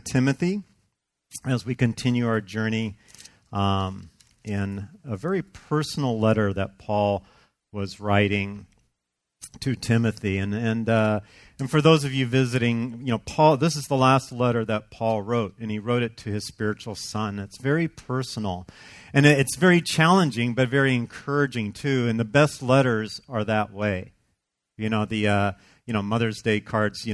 Timothy as we continue our journey in a very personal letter that Paul was writing to Timothy. And for those of you visiting, Paul, this is the last letter that Paul wrote, and he wrote it to his spiritual son. It's very personal, and it's very challenging, but very encouraging too. And the best letters are that way. The Mother's Day cards,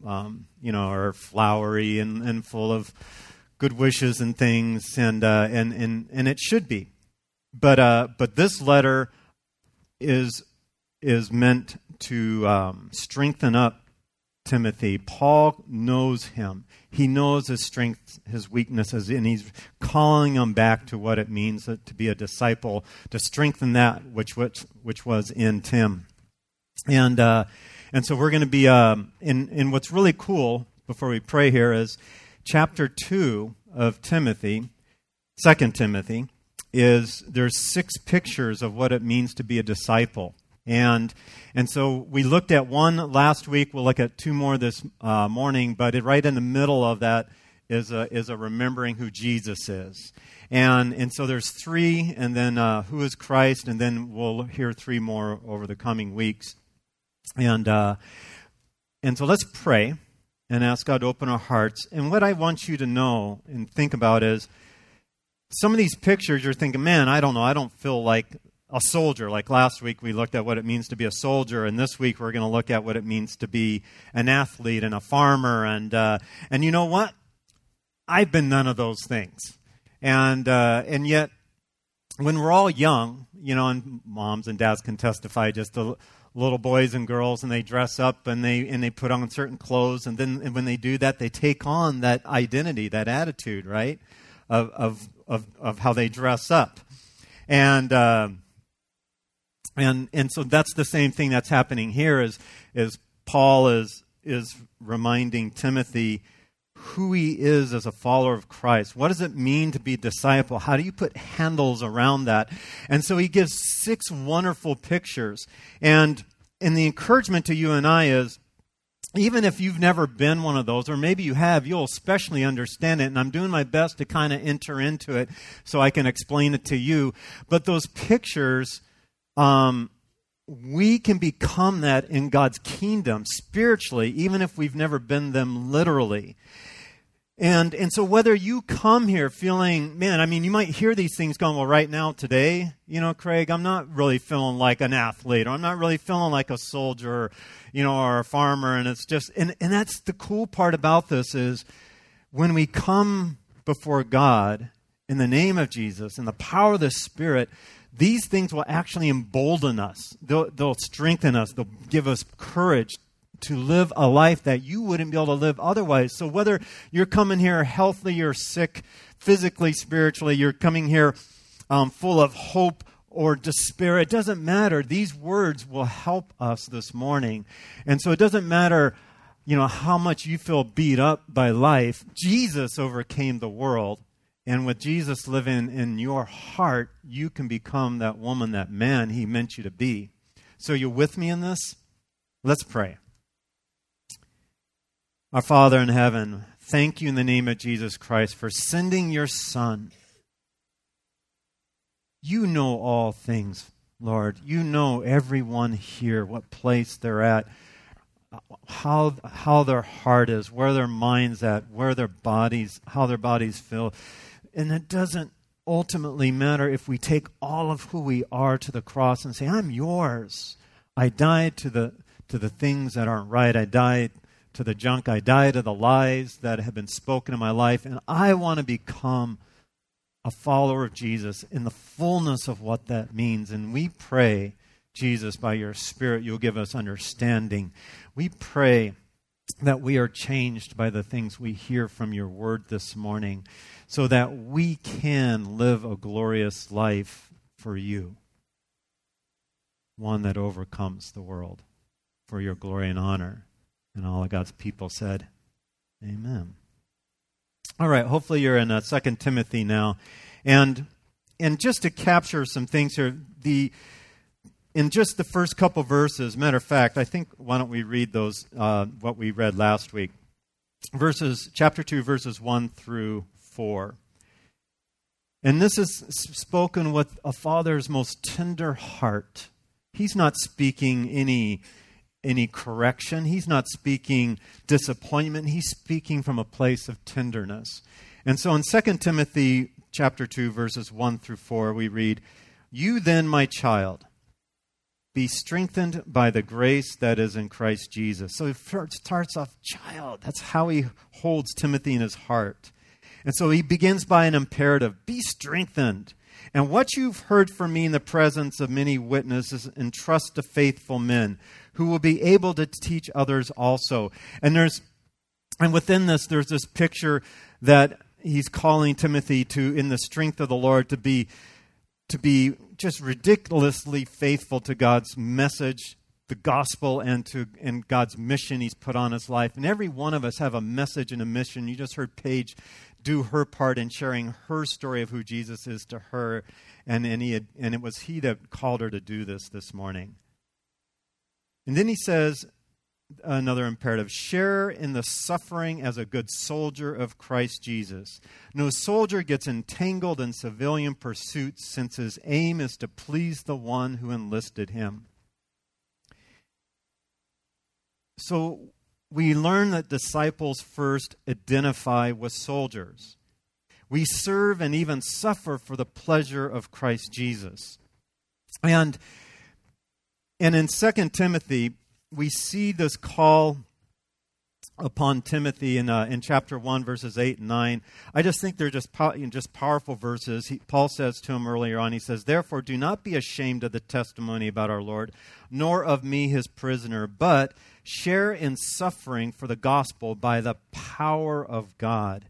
are flowery and full of good wishes and things, and it should be. But this letter is meant to strengthen up Timothy. Paul knows him. He knows his strengths, his weaknesses, and he's calling him back to what it means to be a disciple, to strengthen that which was in Tim. And so we're going to be in what's really cool before we pray here is chapter 2 of Timothy, 2 Timothy, there's 6 pictures of what it means to be a disciple. And so we looked at one last week. We'll look at 2 more this morning. But right in the middle of that is a remembering who Jesus is. And so there's 3, and then who is Christ, and then we'll hear 3 more over the coming weeks. And so let's pray and ask God to open our hearts. And what I want you to know and think about is some of these pictures you're thinking, man, I don't know, I don't feel like a soldier. Like last week we looked at what it means to be a soldier, and this week we're going to look at what it means to be an athlete and a farmer. And you know what? I've been none of those things. And yet, when we're all young, and moms and dads can testify, just the little boys and girls, and they dress up and they put on certain clothes, and then when they do that, they take on that identity, that attitude, right, of how they dress up, and so that's the same thing that's happening here. Is Paul is reminding Timothy who he is as a follower of Christ. What does it mean to be a disciple? How do you put handles around that? And so he gives 6 wonderful pictures. And the encouragement to you and I is, even if you've never been one of those, or maybe you have, you'll especially understand it. And I'm doing my best to kind of enter into it so I can explain it to you. But those pictures, we can become that in God's kingdom spiritually, even if we've never been them literally. And so whether you come here feeling, man, I mean, you might hear these things going, well, right now, today, Craig, I'm not really feeling like an athlete, or I'm not really feeling like a soldier, or a farmer. And it's just, and that's the cool part about this is when we come before God in the name of Jesus and the power of the Spirit, these things will actually embolden us. They'll strengthen us. They'll give us courage to live a life that you wouldn't be able to live otherwise. So whether you're coming here healthy or sick, physically, spiritually, you're coming here full of hope or despair, it doesn't matter. These words will help us this morning. And so it doesn't matter, how much you feel beat up by life. Jesus overcame the world. And with Jesus living in your heart, you can become that woman, that man he meant you to be. So you with me in this? Let's pray. Our Father in heaven, thank you in the name of Jesus Christ for sending your Son. You know all things, Lord. You know everyone here, what place they're at, how their heart is, where their mind's at, how their bodies feel. And it doesn't ultimately matter if we take all of who we are to the cross and say, I'm yours. I died to the things that aren't right. I died to the junk. I died to the lies that have been spoken in my life. And I want to become a follower of Jesus in the fullness of what that means. And we pray, Jesus, by your Spirit, you'll give us understanding. We pray that we are changed by the things we hear from your word this morning, so that we can live a glorious life for you, one that overcomes the world for your glory and honor. And all of God's people said, amen. All right, hopefully you're in 2 Timothy now. And just to capture some things here, in just the first couple verses, matter of fact, I think, why don't we read those, what we read last week. chapter 2, verses 1 through 4. And this is spoken with a father's most tender heart. He's not speaking any correction. He's not speaking disappointment. He's speaking from a place of tenderness. And so in 2 Timothy chapter 2, verses 1 through 4, we read, "You then, my child, be strengthened by the grace that is in Christ Jesus." So it starts off child. That's how he holds Timothy in his heart. And so he begins by an imperative. Be strengthened. And what you've heard from me in the presence of many witnesses, entrust to faithful men who will be able to teach others also. And within this, there's this picture that he's calling Timothy to, in the strength of the Lord, to be just ridiculously faithful to God's message, the gospel, and God's mission he's put on his life. And every one of us have a message and a mission. You just heard Paige do her part in sharing her story of who Jesus is to her, and it was he that called her to do this morning. And then he says another imperative: share in the suffering as a good soldier of Christ Jesus. No soldier gets entangled in civilian pursuits, since his aim is to please the one who enlisted him. So we learn that disciples first identify with soldiers. We serve and even suffer for the pleasure of Christ Jesus. And in 2 Timothy, we see this call upon Timothy in chapter 1, verses 8 and 9. I just think they're just powerful verses. Paul says to him earlier on, he says, "Therefore do not be ashamed of the testimony about our Lord, nor of me his prisoner, but share in suffering for the gospel by the power of God,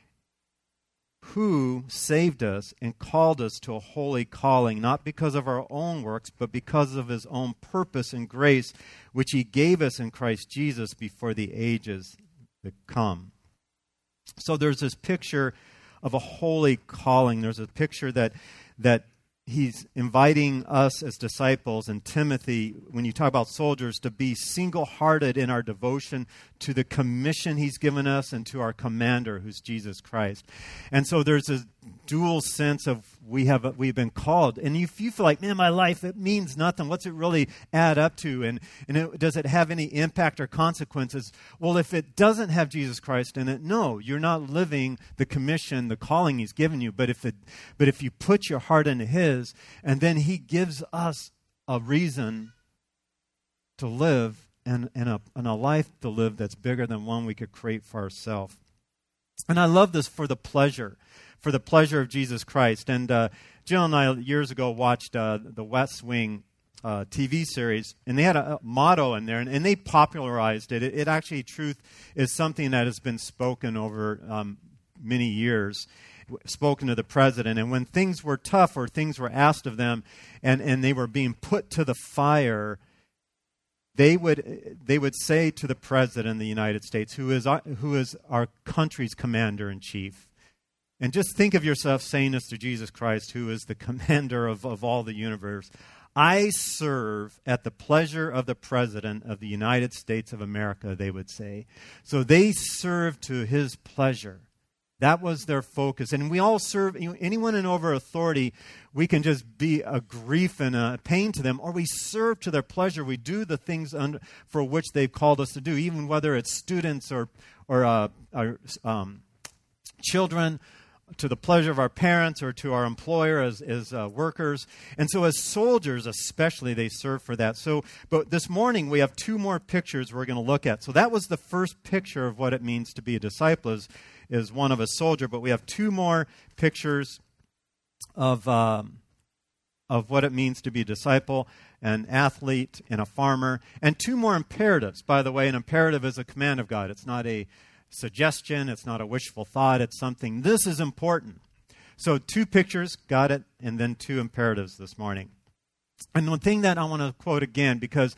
who saved us and called us to a holy calling, not because of our own works, but because of his own purpose and grace, which he gave us in Christ Jesus before the ages that come." So there's this picture of a holy calling. There's a picture that he's inviting us as disciples and Timothy, when you talk about soldiers, to be single-hearted in our devotion to the commission he's given us and to our commander, who's Jesus Christ. And so there's a dual sense of we've been called. And if you feel like, man, my life, it means nothing, what's it really add up to? And does it have any impact or consequences? Well, if it doesn't have Jesus Christ in it, no, you're not living the commission, the calling he's given you. But if you put your heart into his, and then he gives us a reason to live and a life to live that's bigger than one we could create for ourselves. And I love this for the pleasure of Jesus Christ. And Jill and I years ago watched the West Wing TV series, and they had a motto in there, and they popularized it. It actually, truth is something that has been spoken over many years, spoken to the president. And when things were tough or things were asked of them and they were being put to the fire, they would say to the president of the United States, who is our country's commander-in-chief, and just think of yourself saying this to Jesus Christ, who is the commander of all the universe: "I serve at the pleasure of the President of the United States of America," they would say. So they served to his pleasure. That was their focus. And we all serve, anyone in over authority, we can just be a grief and a pain to them, or we serve to their pleasure. We do the things for which they've called us to do, even whether it's students or children, to the pleasure of our parents or to our employer as workers. And so as soldiers especially, they serve for that. But this morning we have two more pictures we're going to look at. So that was the first picture of what it means to be a disciple, is one of a soldier. But we have two more pictures of what it means to be a disciple, an athlete, and a farmer, and two more imperatives. By the way, an imperative is a command of God. It's not a suggestion. It's not a wishful thought. It's something. This is important. So two pictures, got it, and then two imperatives this morning. And one thing that I want to quote again, because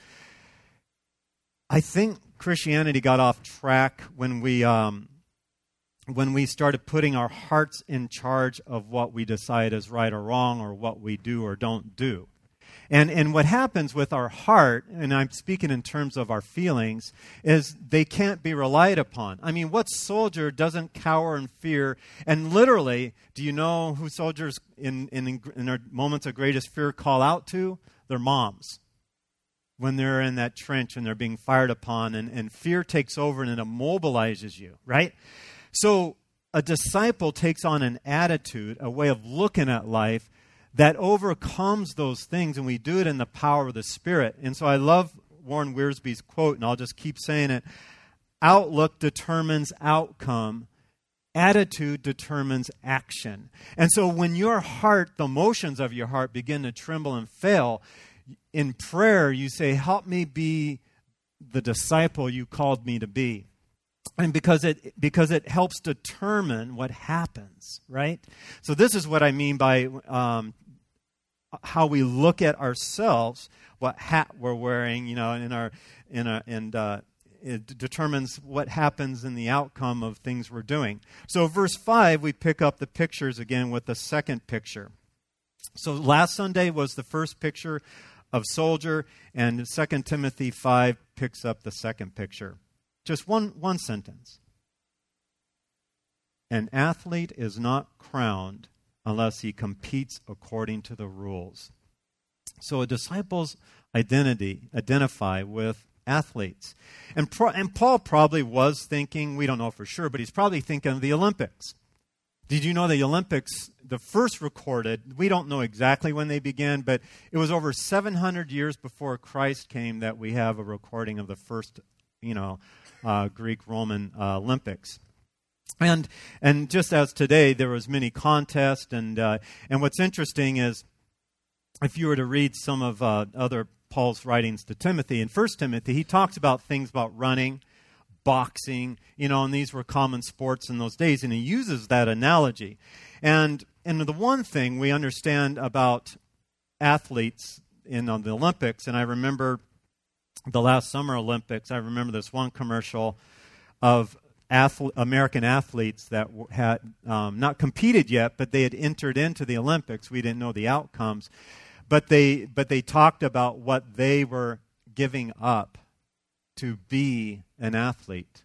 I think Christianity got off track when we started putting our hearts in charge of what we decide is right or wrong, or what we do or don't do. And what happens with our heart, and I'm speaking in terms of our feelings, is they can't be relied upon. I mean, what soldier doesn't cower in fear? And literally, do you know who soldiers in their moments of greatest fear call out to? Their moms. When they're in that trench and they're being fired upon, and fear takes over and it immobilizes you, right? So a disciple takes on an attitude, a way of looking at life that overcomes those things, and we do it in the power of the Spirit. And so I love Warren Wiersbe's quote, and I'll just keep saying it. Outlook determines outcome. Attitude determines action. And so when your heart, the emotions of your heart begin to tremble and fail, in prayer you say, help me be the disciple you called me to be. And because it helps determine what happens, right? So this is what I mean by how we look at ourselves, what hat we're wearing, it determines what happens in the outcome of things we're doing. So verse 5, we pick up the pictures again with the second picture. So last Sunday was the first picture of soldier, and 2 Timothy 5 picks up the second picture. Just one sentence. An athlete is not crowned unless he competes according to the rules. So a disciple's identify with athletes. And Paul probably was thinking, we don't know for sure, but he's probably thinking of the Olympics. Did you know the Olympics, the first recorded, we don't know exactly when they began, but it was over 700 years before Christ came that we have a recording of the first, Greek-Roman Olympics. And just as today, there was many contests, and what's interesting is, if you were to read some of other Paul's writings to Timothy, in 1 Timothy, he talks about things about running, boxing, and these were common sports in those days, and he uses that analogy. And the one thing we understand about athletes in the Olympics, and I remember the last Summer Olympics, I remember this one commercial of American athletes that had not competed yet, but they had entered into the Olympics. We didn't know the outcomes. But they talked about what they were giving up to be an athlete.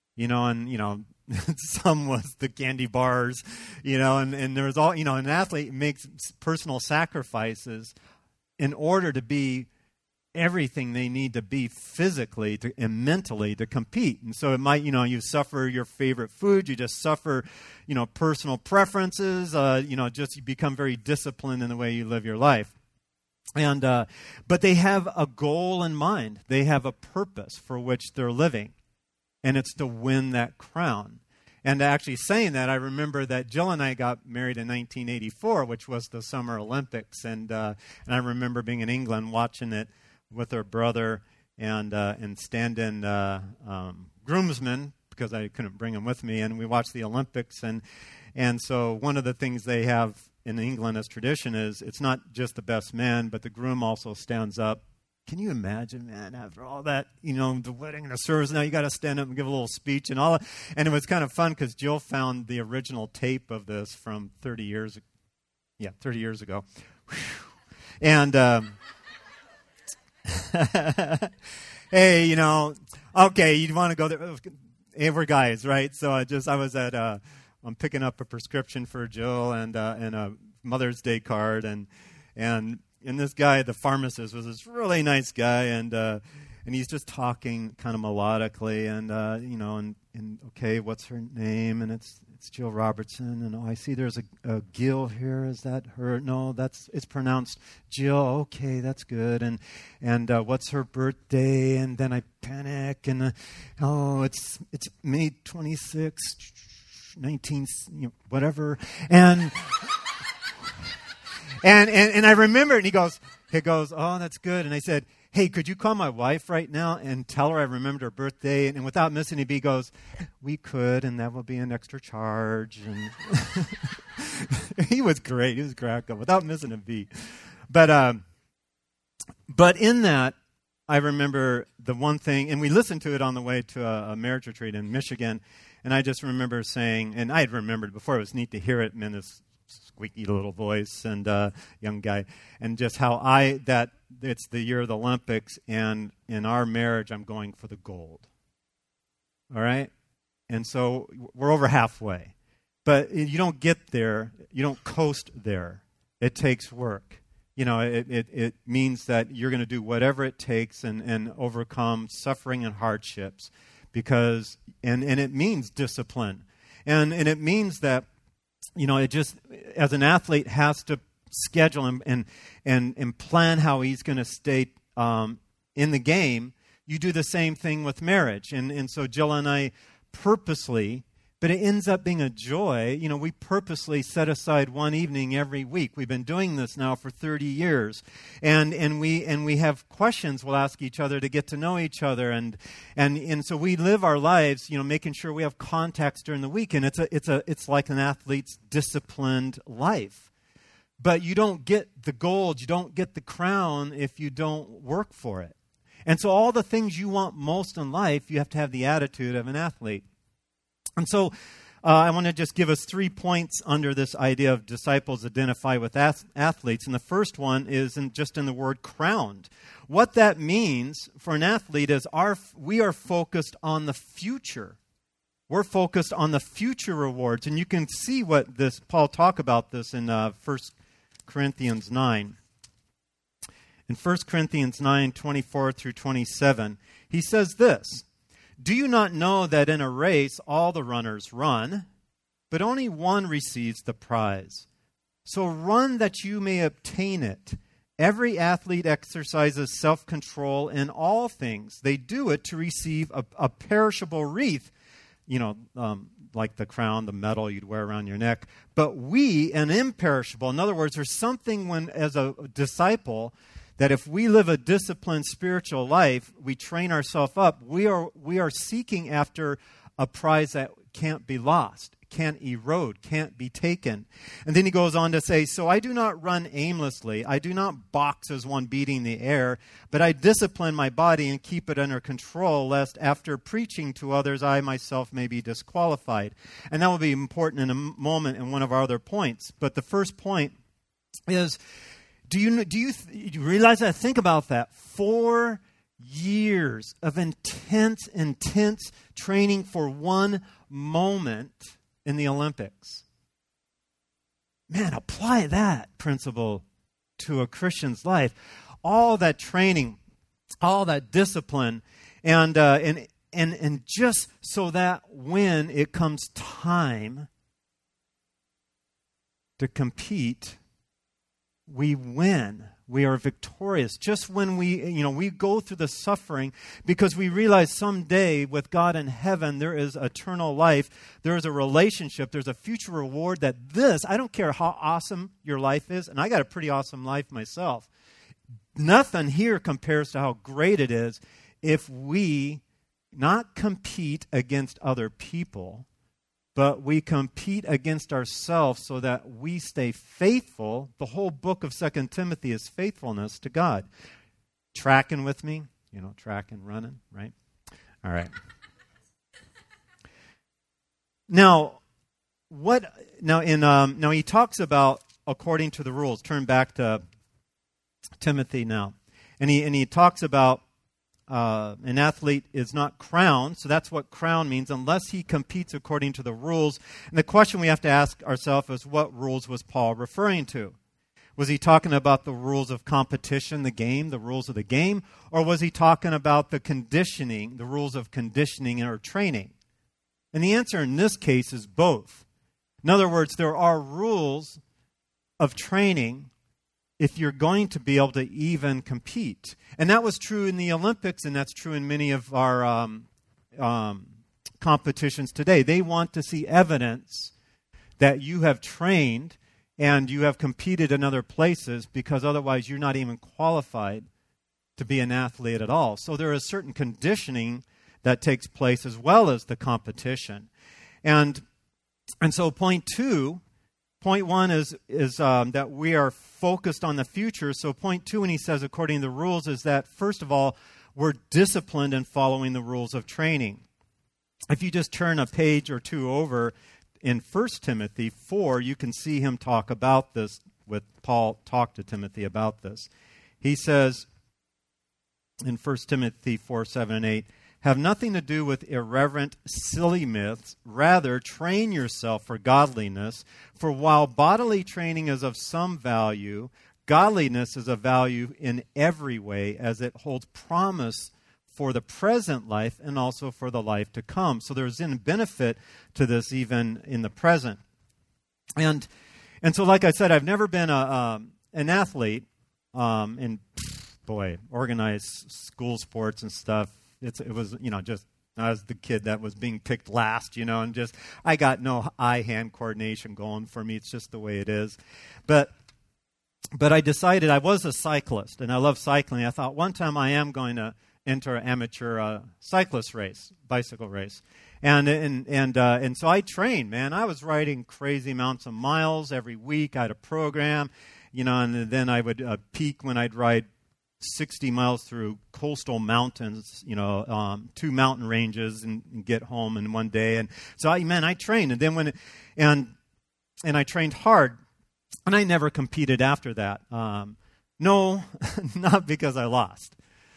Some was the candy bars, and there was all, an athlete makes personal sacrifices in order to be everything they need to be physically and mentally to compete. And so it might, you suffer your favorite food, you just suffer, personal preferences, just you become very disciplined in the way you live your life. And but they have a goal in mind. They have a purpose for which they're living, and it's to win that crown. And actually saying that, I remember that Jill and I got married in 1984, which was the Summer Olympics, and I remember being in England watching it with her brother and stand-in groomsmen, because I couldn't bring him with me, and we watched the Olympics. And so one of the things they have in England as tradition is it's not just the best man, but the groom also stands up. Can you imagine, man, after all that, the wedding and the service, now you got to stand up and give a little speech and all that. And it was kind of fun because Jill found the original tape of this from 30 years ago. Whew. And hey, okay, you want to go there. Hey, we're guys, right? So I'm picking up a prescription for Jill and a Mother's Day card, and this guy, the pharmacist, was this really nice guy, and he's just talking kind of melodically, and okay, what's her name? And it's Jill Robertson, and I see there's a Gill here. Is that her? No, it's pronounced Jill. Okay, that's good. And what's her birthday? And then I panic, and it's May 26th. 19, whatever, and I remember, and he goes, oh, that's good. And I said, hey, could you call my wife right now and tell her I remembered her birthday? And without missing a beat, he goes, we could, and that will be an extra charge. And he was great. He was cracked up without missing a beat. But in that, I remember the one thing, and we listened to it on the way to a marriage retreat in Michigan. And I just remember saying, and I had remembered before, it was neat to hear it in this squeaky little voice and young guy, and just how it's the year of the Olympics, and in our marriage, I'm going for the gold. All right? And so we're over halfway. But you don't get there. You don't coast there. It takes work. It means that you're going to do whatever it takes and overcome suffering and hardships because it means discipline. And it means that, it just, as an athlete, has to schedule and plan how he's going to stay in the game. You do the same thing with marriage. And so Jill and I purposely, but it ends up being a joy. We purposely set aside one evening every week. We've been doing this now for 30 years. And we have questions we'll ask each other to get to know each other. And so we live our lives, making sure we have contacts during the week. And it's like an athlete's disciplined life. But you don't get the gold, you don't get the crown if you don't work for it. And so all the things you want most in life, you have to have the attitude of an athlete. And so I want to just give us 3 points under this idea of disciples identify with athletes. And the first one is just in the word crowned. What that means for an athlete is we are focused on the future. We're focused on the future rewards. And you can see what Paul talk about this in 1 Corinthians 9. In 1 Corinthians 9, 24 through 27, he says this, "Do you not know that in a race all the runners run, but only one receives the prize? So run that you may obtain it. Every athlete exercises self-control in all things. They do it to receive a perishable wreath," like the crown, the medal you'd wear around your neck. "But we, an imperishable." In other words, there's something as a disciple, that if we live a disciplined spiritual life, we train ourselves up, we are seeking after a prize that can't be lost, can't erode, can't be taken. And then he goes on to say, "So I do not run aimlessly. I do not box as one beating the air, but I discipline my body and keep it under control, lest after preaching to others, I myself may be disqualified." And that will be important in a moment in one of our other points. But the first point is, do you realize that? Think about that. 4 years of intense training for one moment in the Olympics. Man, apply that principle to a Christian's life. All that training, all that discipline, and just so that when it comes time to compete, we win. We are victorious. Just when we go through the suffering, because we realize someday with God in heaven there is eternal life. There is a relationship. There's a future reward that I don't care how awesome your life is, and I got a pretty awesome life myself. Nothing here compares to how great it is if we not compete against other people, but we compete against ourselves so that we stay faithful. The whole book of 2 Timothy is faithfulness to God. Tracking with me? Tracking, running, right? All right. Now he talks about according to the rules. Turn back to Timothy now. And he talks about an athlete is not crowned, so that's what crown means, unless he competes according to the rules. And the question we have to ask ourselves is, what rules was Paul referring to? Was he talking about the rules of competition, the rules of the game, or was he talking about the rules of conditioning or training? And the answer in this case is both. In other words, there are rules of training if you're going to be able to even compete. And that was true in the Olympics, and that's true in many of our competitions today. They want to see evidence that you have trained and you have competed in other places, because otherwise you're not even qualified to be an athlete at all. So there is certain conditioning that takes place as well as the competition. And so point one is that we are focused on the future. So point 2, when he says according to the rules, is that, first of all, we're disciplined in following the rules of training. If you just turn a page or two over in 1 Timothy 4, you can see him talk about this, with Paul talk to Timothy about this. He says in 1 Timothy 4, 7, and 8, have nothing to do with irreverent, silly myths. Rather, train yourself for godliness. For while bodily training is of some value, godliness is of value in every way, as it holds promise for the present life and also for the life to come. So there's a benefit to this even in the present. And so, like I said, I've never been an athlete in organized school sports and stuff. It was, just I was the kid that was being picked last, and just I got no eye-hand coordination going for me. It's just the way it is. But I decided I was a cyclist, and I love cycling. I thought one time I am going to enter an amateur cyclist race, bicycle race. And so I trained, man. I was riding crazy amounts of miles every week. I had a program, and then I would peak when I'd ride 60 miles through coastal mountains, 2 mountain ranges and get home in one day. And so I trained. And then and I trained hard, and I never competed after that. No, not because I lost.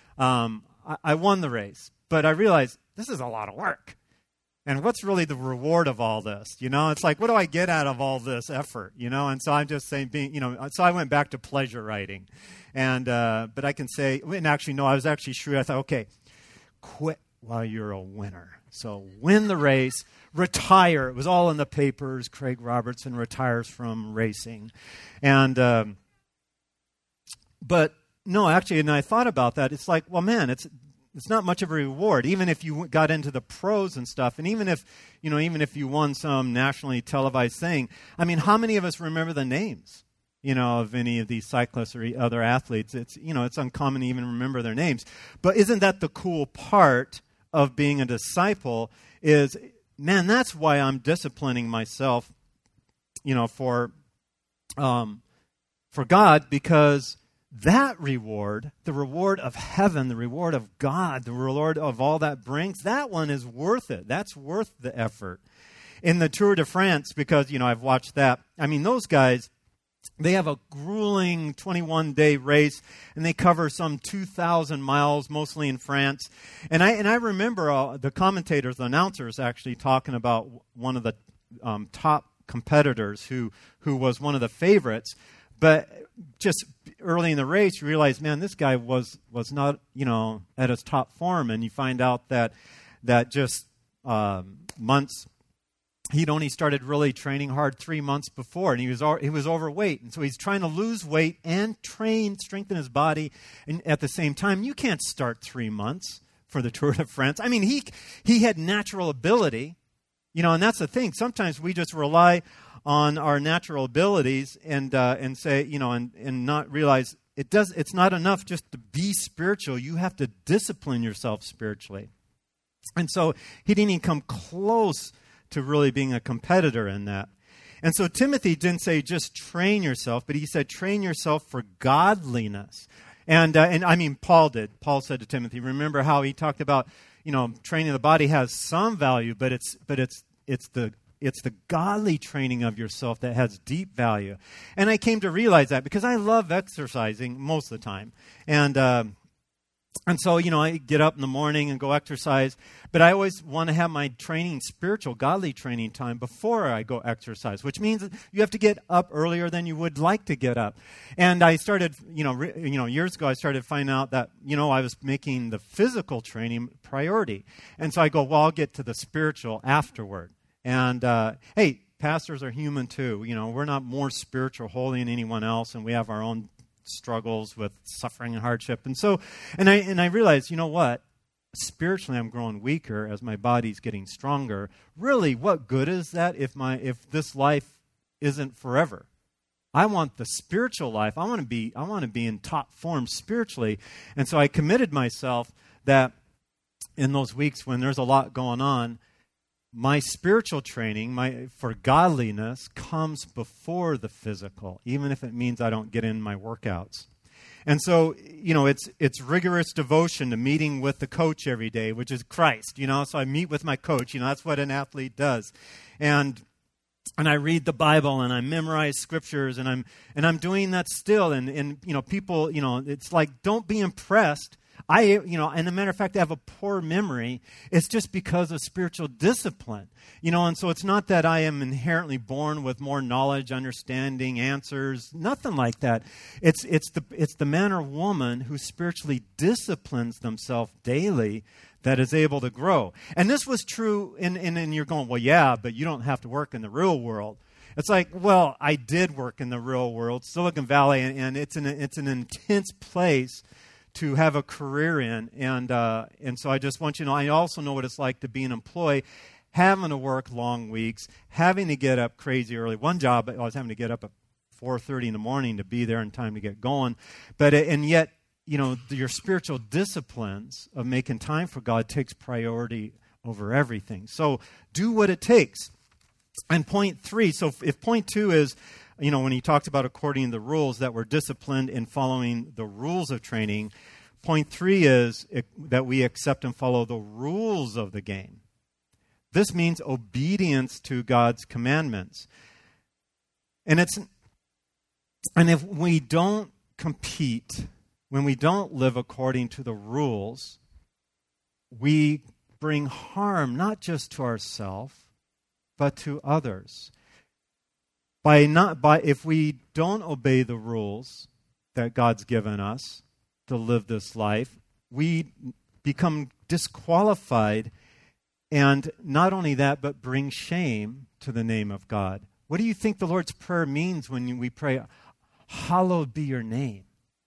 I won the race, but I realized this is a lot of work. And what's really the reward of all this? It's like, what do I get out of all this effort? And so I'm just saying, so I went back to pleasure riding. And, but I can say, and actually, no, I was actually shrewd. I thought, okay, quit while you're a winner. So win the race, retire. It was all in the papers. Craig Robertson retires from racing. And, but no, actually, and I thought about that. It's like, well, man, it's not much of a reward, even if you got into the pros and stuff, and even if you won some nationally televised thing. I mean, how many of us remember the names, of any of these cyclists or other athletes? It's uncommon to even remember their names. But isn't that the cool part of being a disciple? Is, man, that's why I'm disciplining myself, for God, because that reward, the reward of heaven, the reward of God, the reward of all that brings, that one is worth it. That's worth the effort. In the Tour de France, because, I've watched that, I mean, those guys, they have a grueling 21-day race, and they cover some 2,000 miles, mostly in France. And I remember the commentators, the announcers, actually talking about one of the top competitors who was one of the favorites. But just early in the race, you realize, man, this guy was not, at his top form. And you find out that just months, he'd only started really training hard 3 months before, and he was overweight. And so he's trying to lose weight and strengthen his body. And at the same time, you can't start 3 months for the Tour de France. I mean, he had natural ability, and that's the thing. Sometimes we just rely on our natural abilities and say, and not realize it's not enough just to be spiritual. You have to discipline yourself spiritually. And so he didn't even come close to really being a competitor in that. And so Timothy didn't say just train yourself, but he said train yourself for godliness. And I mean, Paul did. Paul said to Timothy, remember how he talked about, training the body has some value, but it's the godly training of yourself that has deep value. And I came to realize that because I love exercising most of the time. And so, I get up in the morning and go exercise, but I always want to have my training, spiritual, godly training time before I go exercise, which means you have to get up earlier than you would like to get up. And I started, years ago, I started finding out that, I was making the physical training priority. And so I go, well, I'll get to the spiritual afterward. And, hey, pastors are human too. We're not more spiritual, holy than anyone else, and we have our own struggles with suffering and hardship. And so, and I realized, what? Spiritually, I'm growing weaker as my body's getting stronger. Really, what good is that if this life isn't forever? I want the spiritual life. I want to be in top form spiritually. And so I committed myself that in those weeks when there's a lot going on, my spiritual training, for godliness, comes before the physical, even if it means I don't get in my workouts. And so, it's rigorous devotion to meeting with the coach every day, which is Christ, So I meet with my coach, that's what an athlete does. And and I read the Bible and I memorize scriptures and I'm doing that still. And people, it's like, don't be impressed. And a matter of fact, I have a poor memory. It's just because of spiritual discipline, and so it's not that I am inherently born with more knowledge, understanding, answers, nothing like that. It's the man or woman who spiritually disciplines themselves daily that is able to grow. And this was true and you're going, well, yeah, but you don't have to work in the real world. It's like, well, I did work in the real world, Silicon Valley, and it's an intense place to have a career in. And so I just want you to know, I also know what it's like to be an employee, having to work long weeks, having to get up crazy early. One job, I was having to get up at 4:30 in the morning to be there in time to get going. And yet, your spiritual disciplines of making time for God takes priority over everything. So do what it takes. And point 3, so if point 2 is, when he talks about according to the rules, that we're disciplined in following the rules of training, point 3 is that we accept and follow the rules of the game. This means obedience to God's commandments. And if we don't compete, when we don't live according to the rules, we bring harm not just to ourselves, but to others. If we don't obey the rules that God's given us to live this life, we become disqualified, and not only that, but bring shame to the name of God. What do you think the Lord's Prayer means when we pray, hallowed be your name?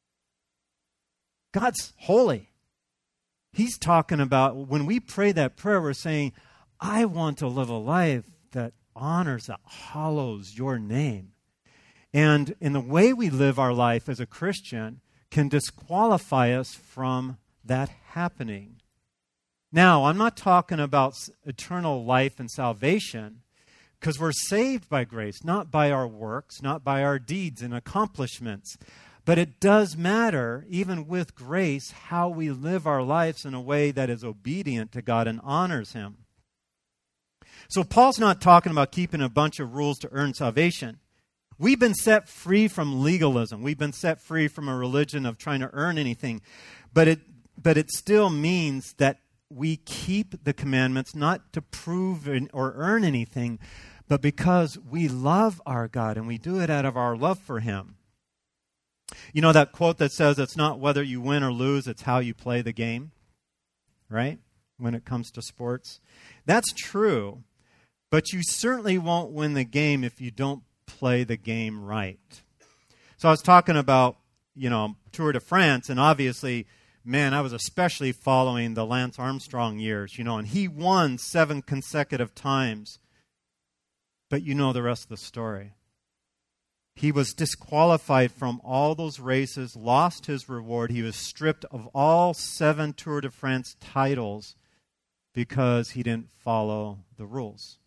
God's holy. He's talking about, when we pray that prayer, we're saying, I want to live a life that honors, that hallows your name. And in the way we live our life as a Christian can disqualify us from that happening. Now, I'm not talking about eternal life and salvation, because we're saved by grace, not by our works, not by our deeds and accomplishments. But it does matter, even with grace, how we live our lives in a way that is obedient to God and honors Him. So Paul's not talking about keeping a bunch of rules to earn salvation. We've been set free from legalism. We've been set free from a religion of trying to earn anything. But it still means that we keep the commandments not to prove or earn anything, but because we love our God and we do it out of our love for Him. You know that quote that says, it's not whether you win or lose, it's how you play the game, right? When it comes to sports. That's true, but you certainly won't win the game if you don't play the game right. So I was talking about, Tour de France, and obviously, man, I was especially following the Lance Armstrong years, and he won 7 consecutive times. But you know the rest of the story. He was disqualified from all those races, lost his reward. He was stripped of all 7 Tour de France titles because he didn't follow the rules.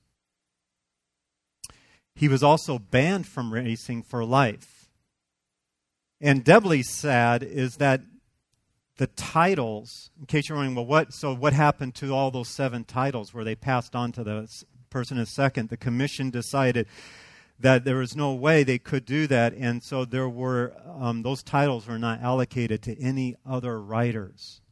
He was also banned from racing for life. And doubly sad is that the titles, in case you're wondering, what happened to all those 7 titles? Were they passed on to the person in second? The commission decided that there was no way they could do that, and so there were those titles were not allocated to any other riders.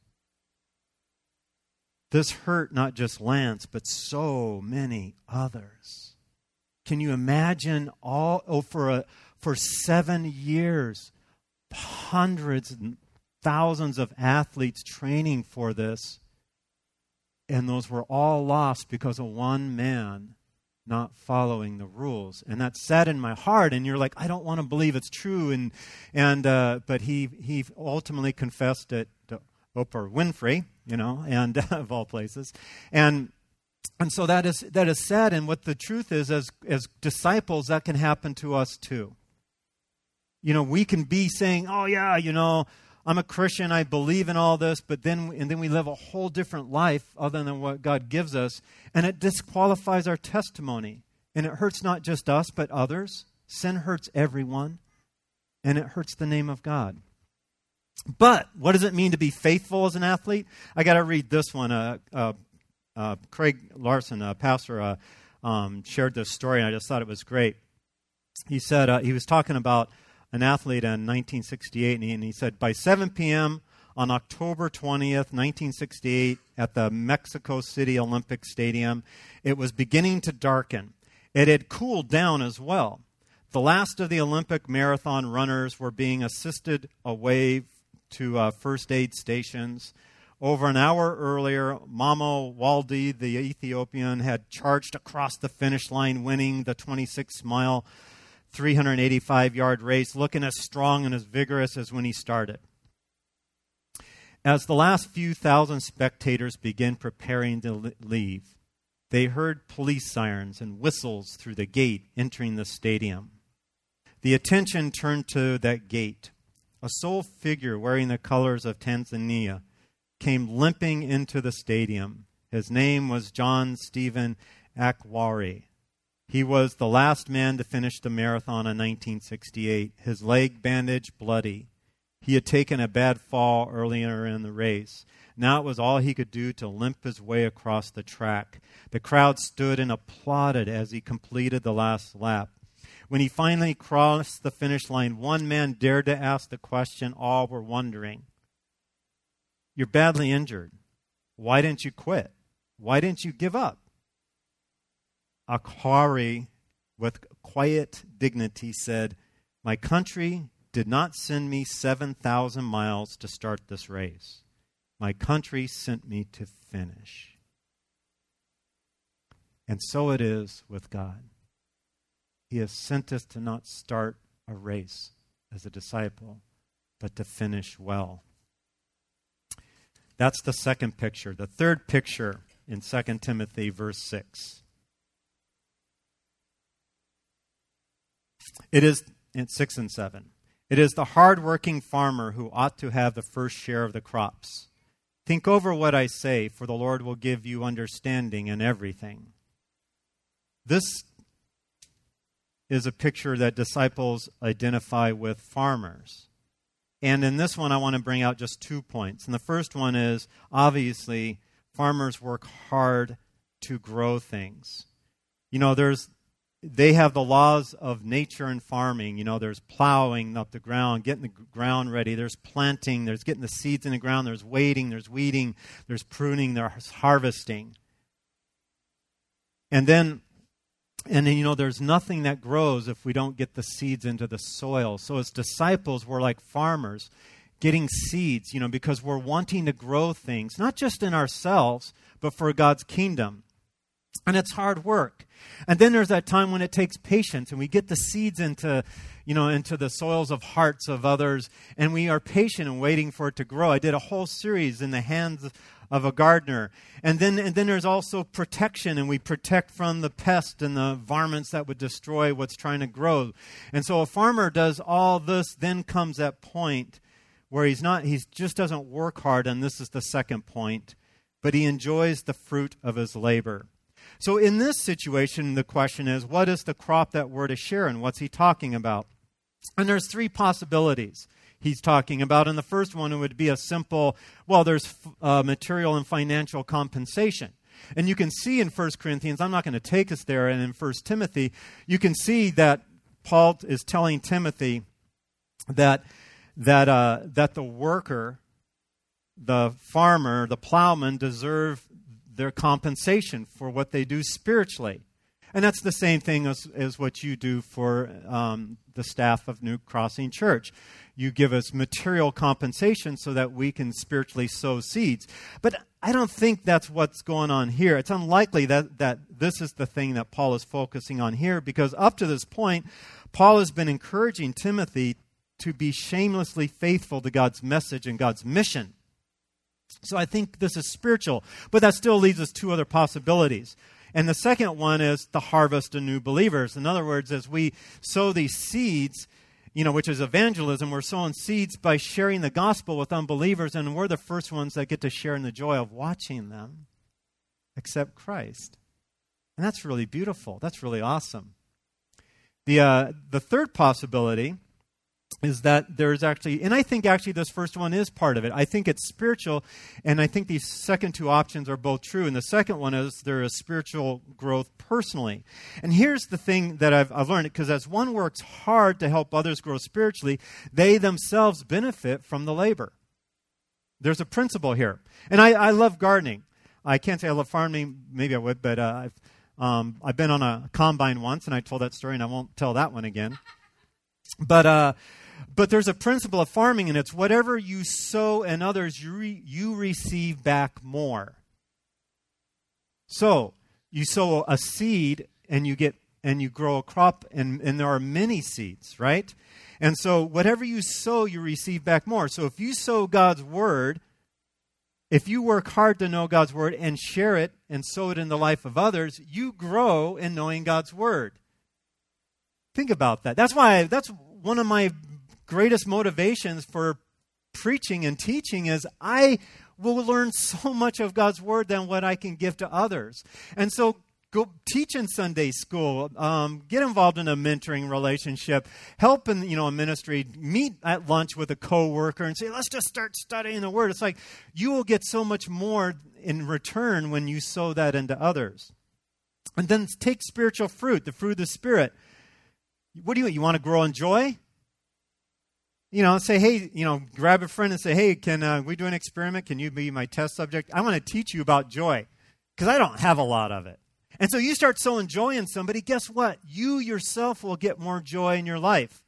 This hurt not just Lance, but so many others. Can you imagine for 7 years, hundreds and thousands of athletes training for this, and those were all lost because of one man not following the rules. And that sat in my heart, and you're like, I don't want to believe it's true. But he ultimately confessed it to Oprah Winfrey, and of all places. And so that is sad. And what the truth is, as disciples, that can happen to us too. We can be saying, oh yeah, I'm a Christian, I believe in all this, but then we live a whole different life other than what God gives us, and it disqualifies our testimony. And it hurts not just us, but others. Sin hurts everyone, and it hurts the name of God. But what does it mean to be faithful as an athlete? I got to read this one. Craig Larson, a pastor, shared this story, and I just thought it was great. He said he was talking about an athlete in 1968, and he said, by 7 p.m. on October 20th, 1968, at the Mexico City Olympic Stadium, it was beginning to darken. It had cooled down as well. The last of the Olympic marathon runners were being assisted away to first aid stations. Over an hour earlier, Mamo Waldi, the Ethiopian, had charged across the finish line, winning the 26-mile, 385-yard race, looking as strong and as vigorous as when he started. As the last few thousand spectators began preparing to leave, they heard police sirens and whistles through the gate entering the stadium. The attention turned to that gate. A sole figure wearing the colors of Tanzania came limping into the stadium. His name was John Stephen Akwari. He was the last man to finish the marathon in 1968, his leg bandaged bloody. He had taken a bad fall earlier in the race. Now it was all he could do to limp his way across the track. The crowd stood and applauded as he completed the last lap. When he finally crossed the finish line, one man dared to ask the question all were wondering. You're badly injured. Why didn't you quit? Why didn't you give up? Akwari, with quiet dignity, said, my country did not send me 7,000 miles to start this race. My country sent me to finish. And so it is with God. He has sent us to not start a race as a disciple, but to finish well. That's the second picture. The third picture in 2 Timothy verse 6. It is in 6 and 7. It is the hard-working farmer who ought to have the first share of the crops. Think over what I say, for the Lord will give you understanding in everything. This is a picture that disciples identify with farmers. And in this one, I want to bring out just 2 points. And the first one is, obviously, farmers work hard to grow things. You know, they have the laws of nature and farming. You know, there's plowing up the ground, getting the ground ready. There's planting. There's getting the seeds in the ground. There's waiting. There's weeding. There's pruning. There's harvesting. And then, you know, there's nothing that grows if we don't get the seeds into the soil. So as disciples, we're like farmers getting seeds, you know, because we're wanting to grow things, not just in ourselves, but for God's kingdom. And it's hard work. And then there's that time when it takes patience and we get the seeds into the soils of hearts of others, and we are patient and waiting for it to grow. I did a whole series in the hands of a gardener. And then there's also protection, and we protect from the pest and the varmints that would destroy what's trying to grow. And so a farmer does all this, then comes that point where he just doesn't work hard, and this is the second point, but he enjoys the fruit of his labor. So in this situation, the question is, what is the crop that we're to share, and what's he talking about? And there's 3 possibilities he's talking about. And the first one would be a simple, there's material and financial compensation. And you can see in 1 Corinthians, I'm not going to take us there, and in 1 Timothy, you can see that Paul is telling Timothy that the worker, the farmer, the plowman deserve their compensation for what they do spiritually. And that's the same thing as what you do for the staff of New Crossing Church. You give us material compensation so that we can spiritually sow seeds. But I don't think that's what's going on here. It's unlikely that this is the thing that Paul is focusing on here, because up to this point, Paul has been encouraging Timothy to be shamelessly faithful to God's message and God's mission. So I think this is spiritual, but that still leaves us 2 other possibilities. And the second one is the harvest of new believers. In other words, as we sow these seeds, which is evangelism, we're sowing seeds by sharing the gospel with unbelievers, and we're the first ones that get to share in the joy of watching them accept Christ. And that's really beautiful. That's really awesome. The third possibility is that there's actually, and I think actually this first one is part of it. I think it's spiritual, and I think these second two options are both true. And the second one is there is spiritual growth personally. And here's the thing that I've learned, because as one works hard to help others grow spiritually, they themselves benefit from the labor. There's a principle here. And I love gardening. I can't say I love farming, maybe I would, but I've been on a combine once, and I told that story, and I won't tell that one again. But there's a principle of farming, and it's whatever you sow in others, you receive back more. So you sow a seed, and you grow a crop, and there are many seeds, right? And so whatever you sow, you receive back more. So if you sow God's word, if you work hard to know God's word and share it and sow it in the life of others, you grow in knowing God's word. Think about that. That's one of my greatest motivations for preaching and teaching is I will learn so much of God's word than what I can give to others. And so go teach in Sunday school, get involved in a mentoring relationship, help in a ministry, meet at lunch with a coworker and say, let's just start studying the word. It's like you will get so much more in return when you sow that into others. And then take spiritual fruit, the fruit of the Spirit. What do you want to grow in joy? Say, hey, grab a friend and say, hey, can we do an experiment? Can you be my test subject? I want to teach you about joy because I don't have a lot of it. And so you start sowing joy in somebody, guess what? You yourself will get more joy in your life.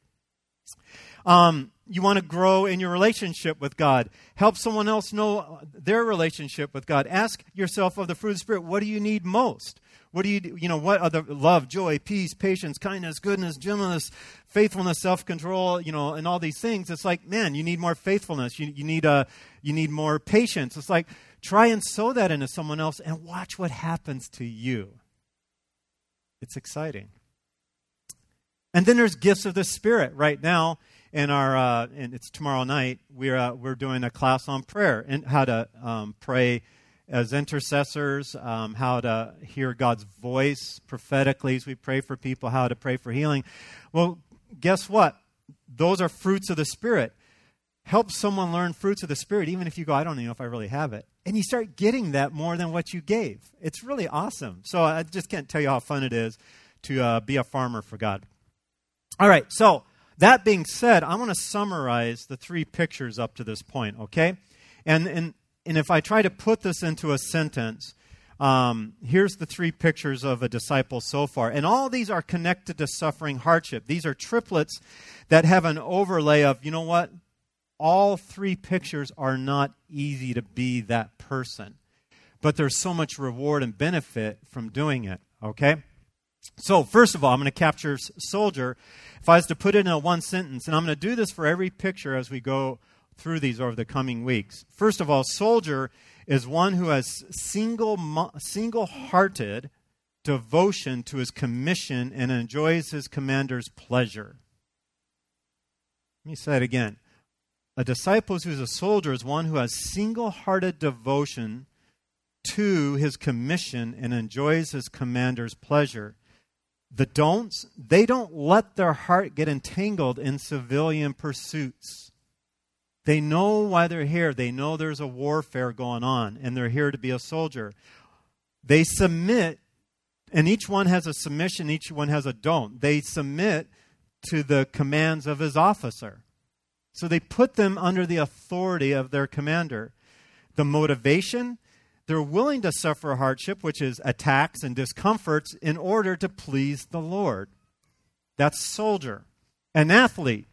You want to grow in your relationship with God. Help someone else know their relationship with God. Ask yourself of the fruit of the Spirit, what do you need most? What do what are the love, joy, peace, patience, kindness, goodness, gentleness, faithfulness, self-control, and all these things. It's like, man, you need more faithfulness. You need more patience. It's like, try and sow that into someone else and watch what happens to you. It's exciting. And then there's gifts of the Spirit. Right now, in our and it's tomorrow night, we're doing a class on prayer and how to pray as intercessors, how to hear God's voice prophetically as we pray for people, how to pray for healing. Well, guess what? Those are fruits of the Spirit. Help someone learn fruits of the Spirit, even if you go, I don't even know if I really have it. And you start getting that more than what you gave. It's really awesome. So I just can't tell you how fun it is to be a farmer for God. All right, so that being said, I want to summarize the three pictures up to this point, okay? And if I try to put this into a sentence, here's the three pictures of a disciple so far. And all these are connected to suffering hardship. These are triplets that have an overlay of, you know what? All three pictures are not easy to be that person. But there's so much reward and benefit from doing it, okay? So, first of all, I'm going to capture soldier. If I was to put it in a one sentence, and I'm going to do this for every picture as we go through these over the coming weeks. First of all, soldier is one who has single-hearted devotion to his commission and enjoys his commander's pleasure. Let me say it again. A disciple who is a soldier is one who has single-hearted devotion to his commission and enjoys his commander's pleasure. The don'ts, they don't let their heart get entangled in civilian pursuits. They know why they're here. They know there's a warfare going on, and they're here to be a soldier. They submit, and each one has a submission, each one has a don't. They submit to the commands of his officer. So they put them under the authority of their commander. The motivation, they're willing to suffer hardship, which is attacks and discomforts, in order to please the Lord. That's soldier. An athlete.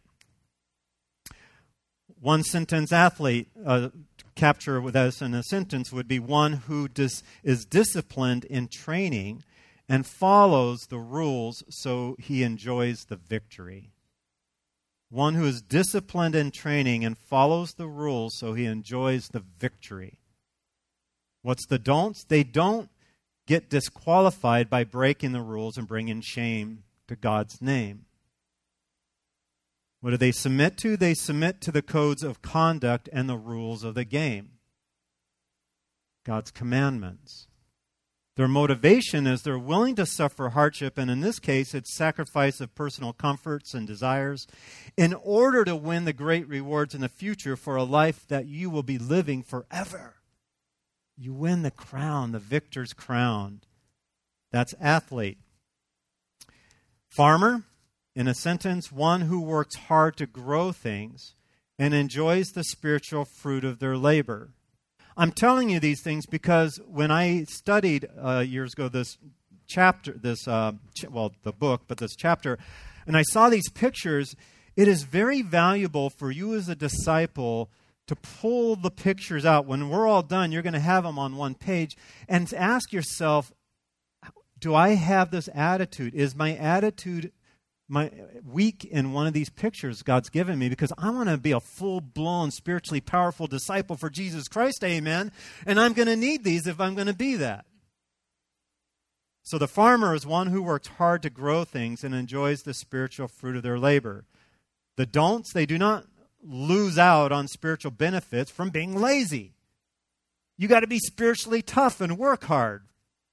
One sentence athlete, capture with us in a sentence, would be one who is disciplined in training and follows the rules so he enjoys the victory. One who is disciplined in training and follows the rules so he enjoys the victory. What's the don'ts? They don't get disqualified by breaking the rules and bringing shame to God's name. What do they submit to? They submit to the codes of conduct and the rules of the game. God's commandments. Their motivation is they're willing to suffer hardship, and in this case, it's sacrifice of personal comforts and desires in order to win the great rewards in the future for a life that you will be living forever. You win the crown, the victor's crown. That's athlete. Farmer, in a sentence, one who works hard to grow things and enjoys the spiritual fruit of their labor. I'm telling you these things because when I studied years ago this chapter, the book, but this chapter, and I saw these pictures, it is very valuable for you as a disciple to pull the pictures out. When we're all done, you're going to have them on one page, and to ask yourself, do I have this attitude? Is my attitude weak in one of these pictures God's given me? Because I want to be a full-blown, spiritually powerful disciple for Jesus Christ, amen, and I'm going to need these if I'm going to be that. So the farmer is one who works hard to grow things and enjoys the spiritual fruit of their labor. The don'ts, they do not lose out on spiritual benefits from being lazy. You got to be spiritually tough and work hard.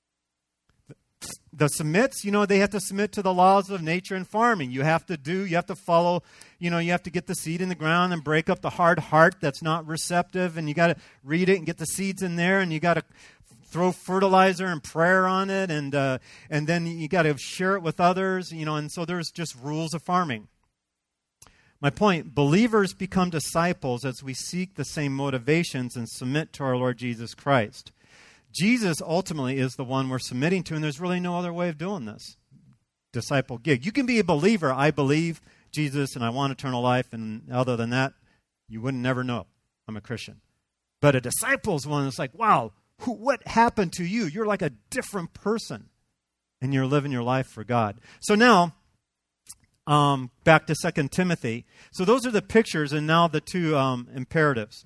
The submits, they have to submit to the laws of nature and farming. You have to follow, you have to get the seed in the ground and break up the hard heart that's not receptive, and you got to read it and get the seeds in there, and you got to throw fertilizer and prayer on it, and then you got to share it with others, and so there's just rules of farming. My point, believers become disciples as we seek the same motivations and submit to our Lord Jesus Christ. Jesus ultimately is the one we're submitting to, and there's really no other way of doing this. Disciple gig. You can be a believer. I believe Jesus and I want eternal life, and other than that, you wouldn't never know I'm a Christian. But a disciple is one that's like, wow, what happened to you? You're like a different person, and you're living your life for God. So now, back to 2 Timothy. So those are the pictures, and now the two imperatives.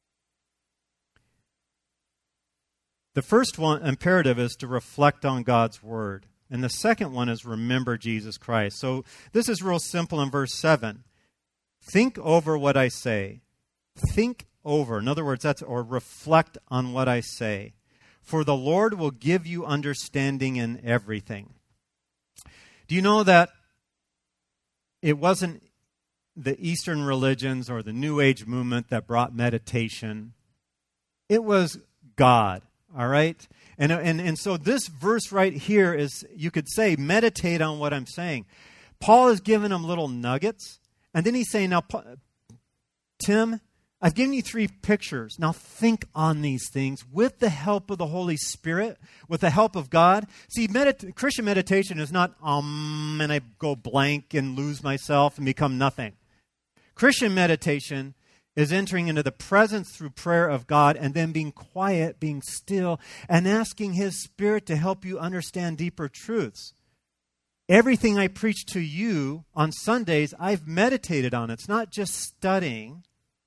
The first one, imperative, is to reflect on God's word. And the second one is remember Jesus Christ. So this is real simple in verse 7. Think over what I say. Think over. In other words, or reflect on what I say. For the Lord will give you understanding in everything. Do you know that it wasn't the Eastern religions or the New Age movement that brought meditation? It was God. All right? And so this verse right here is, you could say, meditate on what I'm saying. Paul is giving them little nuggets. And then he's saying, now, Tim, I've given you 3 pictures. Now think on these things with the help of the Holy Spirit, with the help of God. See, Christian meditation is not, and I go blank and lose myself and become nothing. Christian meditation is entering into the presence through prayer of God and then being quiet, being still, and asking His Spirit to help you understand deeper truths. Everything I preach to you on Sundays, I've meditated on. It's not just studying.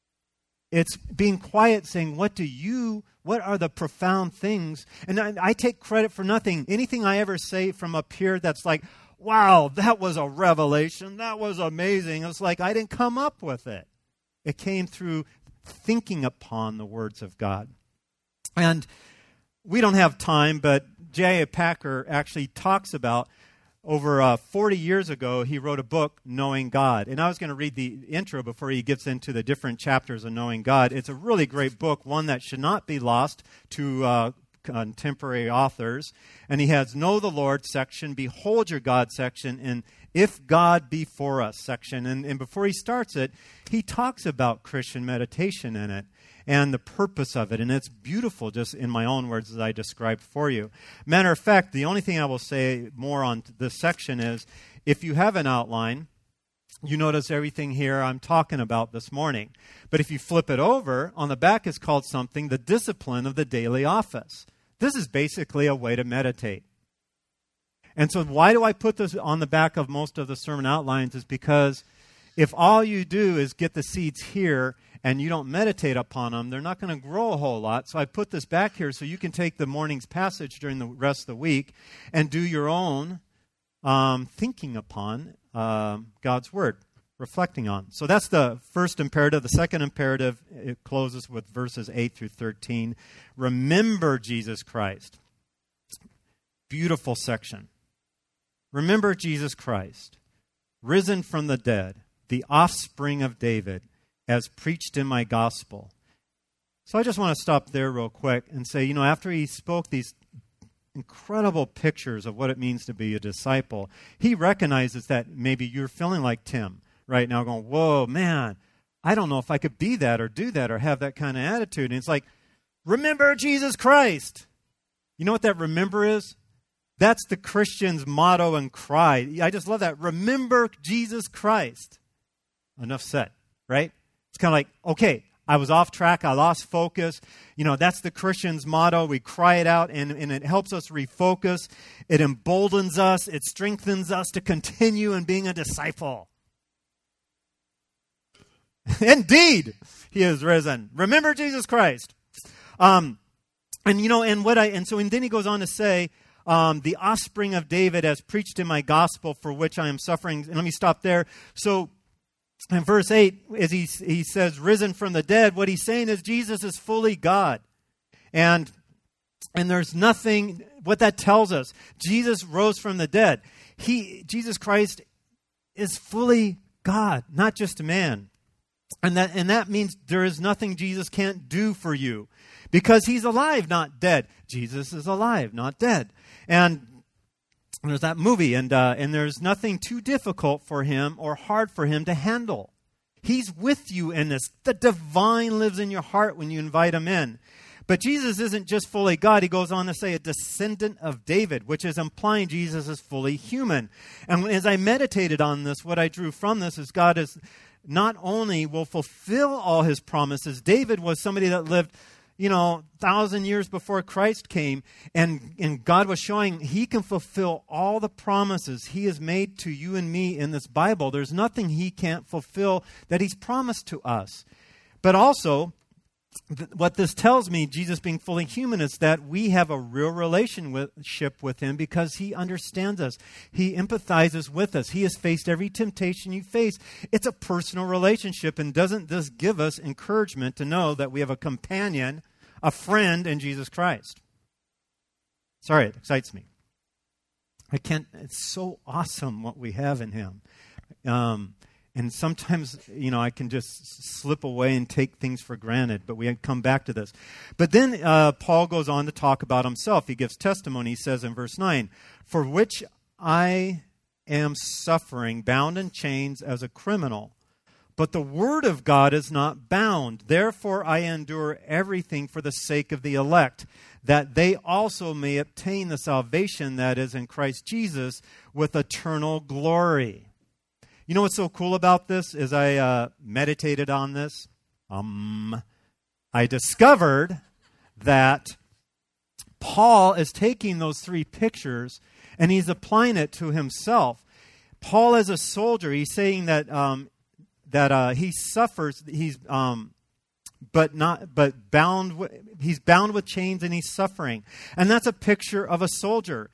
It's being quiet, saying, what are the profound things? And I take credit for nothing. Anything I ever say from up here that's like, wow, that was a revelation. That was amazing. It's like I didn't come up with it. It came through thinking upon the words of God. And we don't have time, but J.I. Packer actually talks about, over 40 years ago, he wrote a book, Knowing God. And I was going to read the intro before he gets into the different chapters of Knowing God. It's a really great book, one that should not be lost to contemporary authors. And he has Know the Lord section, Behold Your God section, and If God Be For Us section. And before he starts it, he talks about Christian meditation in it and the purpose of it. And it's beautiful, just in my own words, as I described for you. Matter of fact, the only thing I will say more on this section is, if you have an outline, you notice everything here I'm talking about this morning. But if you flip it over, on the back is called something, the discipline of the daily office. This is basically a way to meditate. And so why do I put this on the back of most of the sermon outlines is because if all you do is get the seeds here and you don't meditate upon them, they're not going to grow a whole lot. So I put this back here so you can take the morning's passage during the rest of the week and do your own thinking upon God's Word, reflecting on. So that's the first imperative. The second imperative, it closes with verses 8 through 13. Remember Jesus Christ. beautiful section. Remember Jesus Christ, risen from the dead, the offspring of David, as preached in my gospel. So I just want to stop there real quick and say, after he spoke these incredible pictures of what it means to be a disciple, he recognizes that maybe you're feeling like Tim right now, going, whoa, man, I don't know if I could be that or do that or have that kind of attitude. And it's like, remember Jesus Christ. You know what that remember is? That's the Christian's motto and cry. I just love that. Remember Jesus Christ. Enough said, right? It's kind of like, okay, I was off track. I lost focus. That's the Christian's motto. We cry it out, and it helps us refocus. It emboldens us. It strengthens us to continue in being a disciple. Indeed, he is risen. Remember Jesus Christ. And then he goes on to say, the offspring of David as preached in my gospel for which I am suffering. And let me stop there. So in verse 8, as he says, risen from the dead, what he's saying is Jesus is fully God. And there's nothing, what that tells us, Jesus rose from the dead. Jesus Christ is fully God, not just a man. And that means there is nothing Jesus can't do for you. Because he's alive, not dead. Jesus is alive, not dead. And there's that movie, and there's nothing too difficult for him or hard for him to handle. He's with you in this. The divine lives in your heart when you invite him in. But Jesus isn't just fully God. He goes on to say a descendant of David, which is implying Jesus is fully human. And as I meditated on this, what I drew from this is God is not only will fulfill all his promises. David was somebody that lived 1,000 years before Christ came, and God was showing he can fulfill all the promises he has made to you and me in this Bible. There's nothing he can't fulfill that he's promised to us. But also, what this tells me, Jesus being fully human, is that we have a real relationship with him because he understands us. He empathizes with us. He has faced every temptation you face. It's a personal relationship, and doesn't this give us encouragement to know that we have a companion, a friend in Jesus Christ? Sorry, it excites me. It's so awesome what we have in him. And sometimes, I can just slip away and take things for granted, but we come back to this. But then Paul goes on to talk about himself. He gives testimony. He says in verse 9, for which I am suffering, bound in chains as a criminal. But the word of God is not bound. Therefore I endure everything for the sake of the elect, that they also may obtain the salvation that is in Christ Jesus with eternal glory. You know what's so cool about this? As I meditated on this, I discovered that Paul is taking those three pictures and he's applying it to himself. Paul, as a soldier, he's saying that he suffers. He's bound with chains and he's suffering, and that's a picture of a soldier.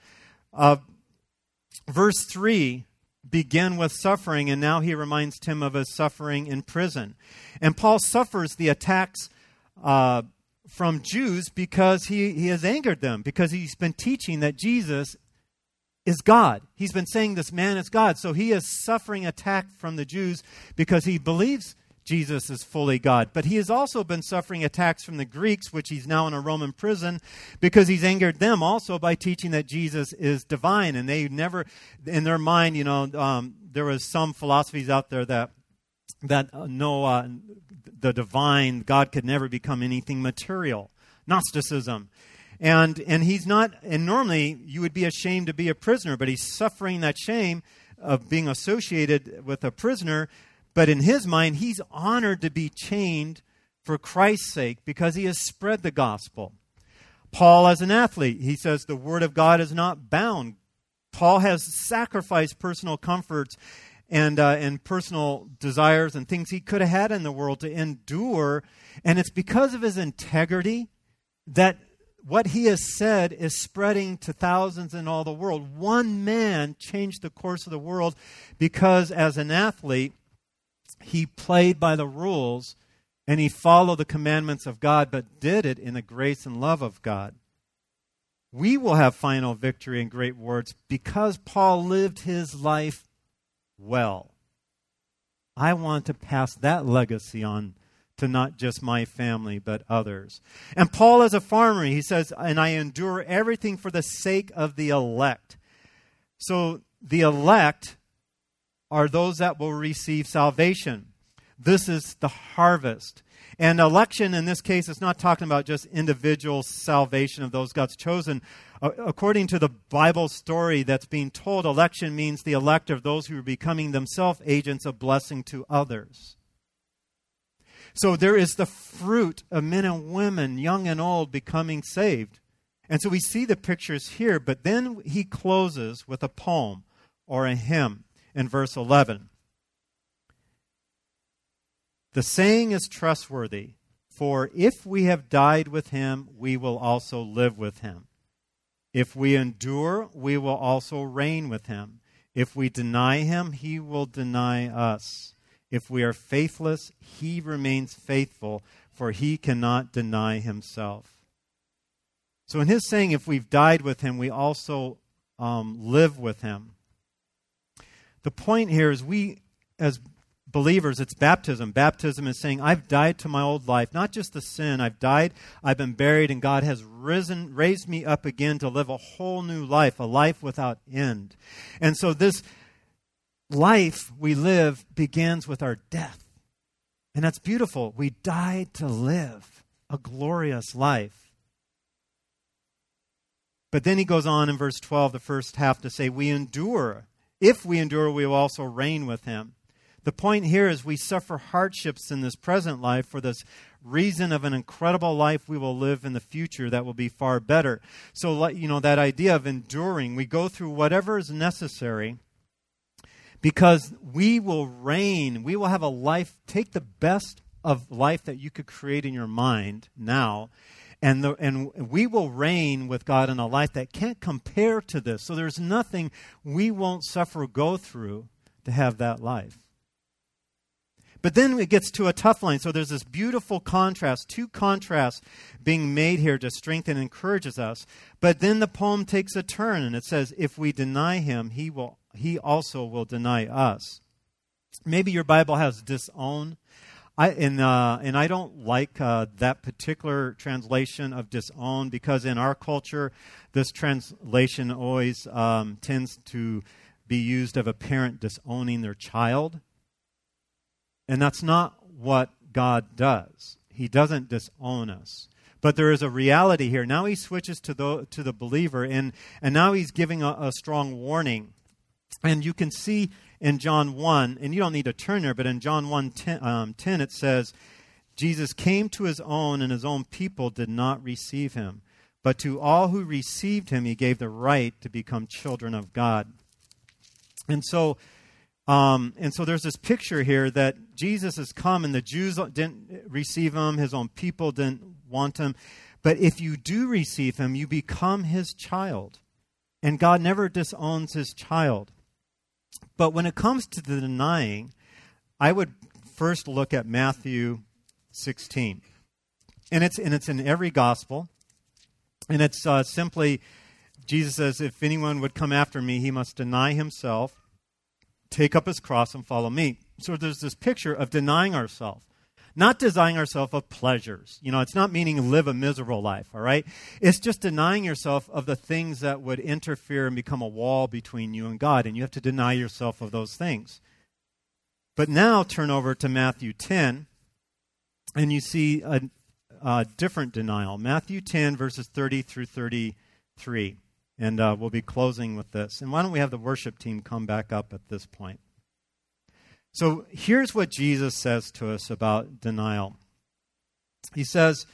Verse 3. Began with suffering, and now he reminds Tim of his suffering in prison. And Paul suffers the attacks from Jews because he has angered them, because he's been teaching that Jesus is God. He's been saying this man is God. So he is suffering attack from the Jews because he believes Jesus is fully God. But he has also been suffering attacks from the Greeks, which he's now in a Roman prison, because he's angered them also by teaching that Jesus is divine. And they never, in their mind, there was some philosophies out there that know the divine, God could never become anything material. Gnosticism. And he's not, and normally you would be ashamed to be a prisoner, but he's suffering that shame of being associated with a prisoner. But in his mind, he's honored to be chained for Christ's sake because he has spread the gospel. Paul, as an athlete, he says the word of God is not bound. Paul has sacrificed personal comforts and personal desires and things he could have had in the world to endure. And it's because of his integrity that what he has said is spreading to thousands in all the world. One man changed the course of the world because, as an athlete, he played by the rules and he followed the commandments of God, but did it in the grace and love of God. We will have final victory and great rewards because Paul lived his life well. I want to pass that legacy on to not just my family, but others. And Paul, as a farmer, he says, and I endure everything for the sake of the elect. So the elect are those that will receive salvation. This is the harvest. And election, in this case, is not talking about just individual salvation of those God's chosen. According to the Bible story that's being told, election means the elect of those who are becoming themselves agents of blessing to others. So there is the fruit of men and women, young and old, becoming saved. And so we see the pictures here, but then he closes with a poem or a hymn in verse 11. The saying is trustworthy, for if we have died with him, we will also live with him. If we endure, we will also reign with him. If we deny him, he will deny us. If we are faithless, he remains faithful, for he cannot deny himself. So in his saying, if we've died with him, we also live with him. The point here is we, as believers, it's baptism. Baptism is saying, I've died to my old life, not just the sin. I've died, I've been buried, and God has raised me up again to live a whole new life, a life without end. And so this life we live begins with our death. And that's beautiful. We died to live a glorious life. But then he goes on in verse 12, the first half, to say, we endure. If we endure, we will also reign with him. The point here is we suffer hardships in this present life for this reason of an incredible life we will live in the future that will be far better. So, that idea of enduring, we go through whatever is necessary because we will reign. We will have a life, take the best of life that you could create in your mind now, and we will reign with God in a life that can't compare to this. So there's nothing we won't suffer or go through to have that life. But then it gets to a tough line. So there's this beautiful contrast, two contrasts being made here to strengthen and encourages us. But then the poem takes a turn, and it says, if we deny him, he also will deny us. Maybe your Bible has disown. And I don't like that particular translation of disown, because in our culture, this translation always tends to be used of a parent disowning their child. And that's not what God does. He doesn't disown us. But there is a reality here. Now he switches to the believer, and now he's giving a strong warning. And you can see in John 1, and you don't need to turn there, but in John 1:10 it says, Jesus came to his own, and his own people did not receive him. But to all who received him, he gave the right to become children of God. And so there's this picture here that Jesus has come, and the Jews didn't receive him. His own people didn't want him. But if you do receive him, you become his child. And God never disowns his child. But when it comes to the denying, I would first look at Matthew 16. And it's in every gospel. And it's simply, Jesus says, if anyone would come after me, he must deny himself, take up his cross, and follow me. So there's this picture of denying ourselves. Not denying ourselves of pleasures. It's not meaning live a miserable life, all right? It's just denying yourself of the things that would interfere and become a wall between you and God, and you have to deny yourself of those things. But now turn over to Matthew 10, and you see a different denial. Matthew 10, verses 30 through 33. And we'll be closing with this. And why don't we have the worship team come back up at this point? So here's what Jesus says to us about denial. He says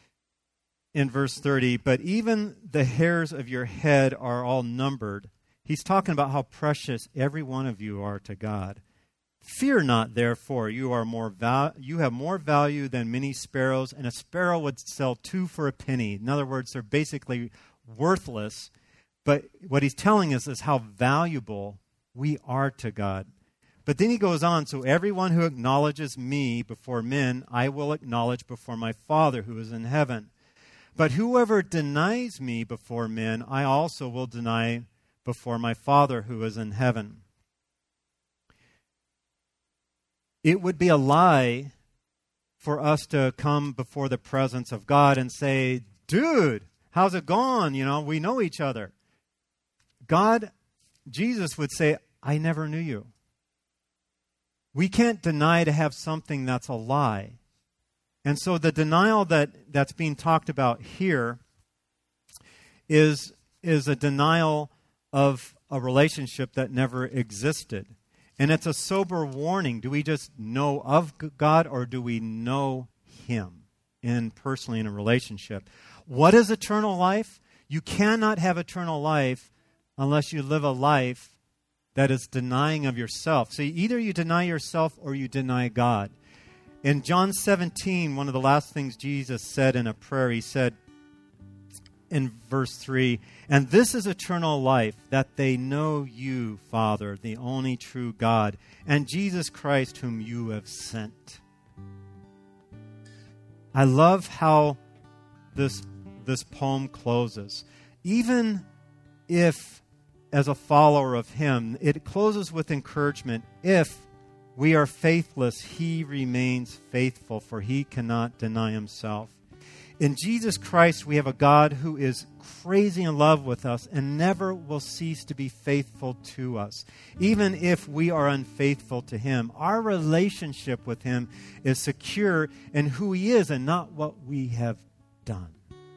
in verse 30, but even the hairs of your head are all numbered. He's talking about how precious every one of you are to God. Fear not, therefore, you have more value than many sparrows, and a sparrow would sell 2 for a penny. In other words, they're basically worthless. But what he's telling us is how valuable we are to God. But then he goes on, so everyone who acknowledges me before men, I will acknowledge before my Father who is in heaven. But whoever denies me before men, I also will deny before my Father who is in heaven. It would be a lie for us to come before the presence of God and say, dude, how's it going? We know each other. Jesus would say, I never knew you. We can't deny to have something that's a lie. And so the denial that's being talked about here is a denial of a relationship that never existed. And it's a sober warning. Do we just know of God, or do we know Him personally in a relationship? What is eternal life? You cannot have eternal life unless you live a life that is denying of yourself. See, either you deny yourself or you deny God. In John 17, one of the last things Jesus said in a prayer, He said in verse 3, "And this is eternal life, that they know you, Father, the only true God, and Jesus Christ whom you have sent." I love how this poem closes. Even if, as a follower of Him, it closes with encouragement. If we are faithless, He remains faithful, for He cannot deny Himself. In Jesus Christ, we have a God who is crazy in love with us and never will cease to be faithful to us. Even if we are unfaithful to Him, our relationship with Him is secure in who He is and not what we have done.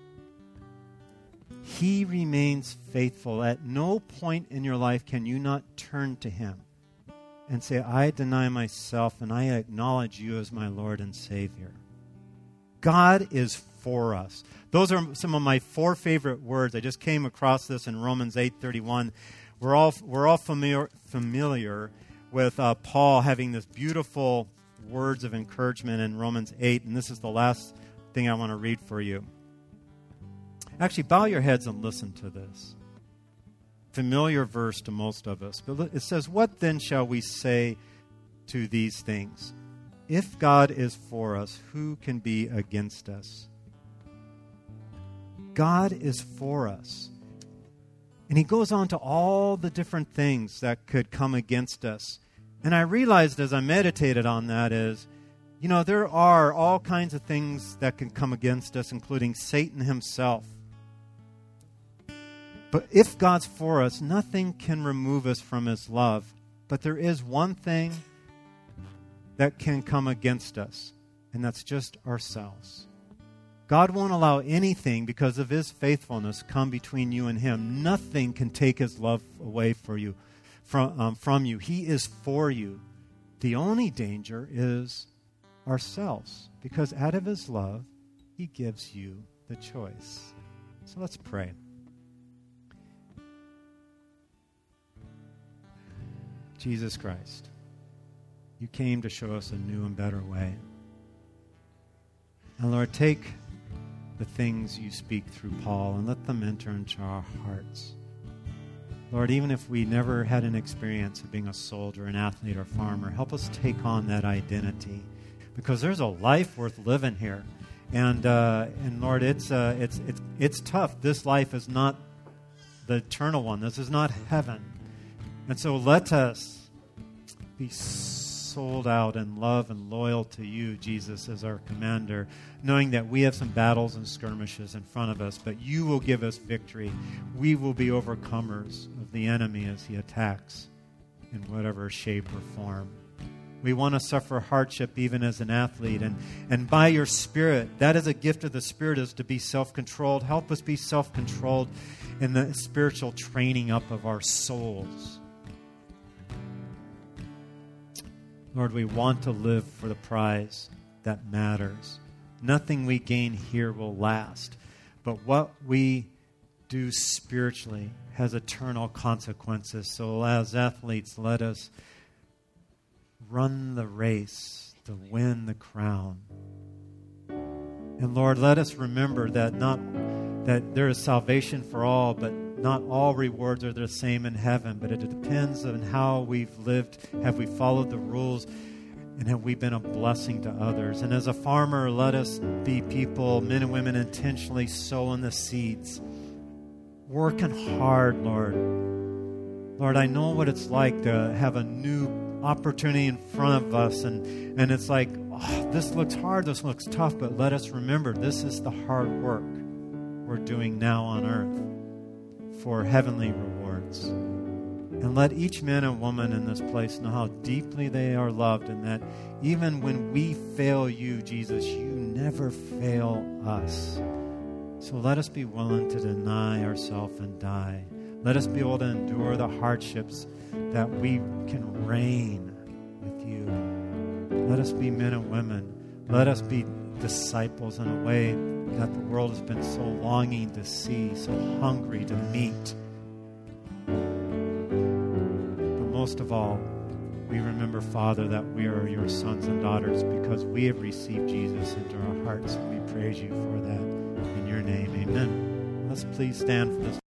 He remains faithful. At no point in your life can you not turn to Him and say, I deny myself and I acknowledge you as my Lord and Savior. God is for us. Those are some of my 4 favorite words. I just came across this in Romans 8:31. We're all familiar with Paul having this beautiful words of encouragement in Romans 8, and this is the last thing I want to read for you. Actually, bow your heads and listen to this. Familiar verse to most of us. But it says, "What then shall we say to these things? If God is for us, who can be against us?" God is for us. And he goes on to all the different things that could come against us. And I realized as I meditated on that is, there are all kinds of things that can come against us, including Satan himself. But if God's for us, nothing can remove us from His love. But there is one thing that can come against us, and that's just ourselves. God won't allow anything, because of His faithfulness, come between you and Him. Nothing can take His love away from you. He is for you. The only danger is ourselves, because out of His love, He gives you the choice. So let's pray. Jesus Christ, you came to show us a new and better way. And Lord, take the things you speak through Paul and let them enter into our hearts. Lord, even if we never had an experience of being a soldier, an athlete, or farmer, help us take on that identity, because there's a life worth living here. And Lord, it's tough. This life is not the eternal one. This is not heaven. And so let us be sold out in love and loyal to you, Jesus, as our commander, knowing that we have some battles and skirmishes in front of us, but you will give us victory. We will be overcomers of the enemy as he attacks in whatever shape or form. We want to suffer hardship even as an athlete. And by your Spirit, that is a gift of the Spirit, is to be self-controlled. Help us be self-controlled in the spiritual training up of our souls. Lord, we want to live for the prize that matters. Nothing we gain here will last, but what we do spiritually has eternal consequences. So as athletes, let us run the race to win the crown. And Lord, let us remember that there is salvation for all, but not all rewards are the same in heaven, but it depends on how we've lived. Have we followed the rules? And have we been a blessing to others? And as a farmer, let us be people, men and women, intentionally sowing the seeds. Working hard, Lord. Lord, I know what it's like to have a new opportunity in front of us. And it's like, oh, this looks hard, this looks tough. But let us remember, this is the hard work we're doing now on earth for heavenly rewards. And let each man and woman in this place know how deeply they are loved, and that even when we fail you, Jesus, you never fail us. So let us be willing to deny ourselves and die. Let us be able to endure the hardships that we can reign with you. Let us be men and women. Let us be disciples in a way that the world has been so longing to see, so hungry to meet. Most of all, we remember, Father, that we are your sons and daughters because we have received Jesus into our hearts. We praise you for that. In your name, amen. Let's please stand for this.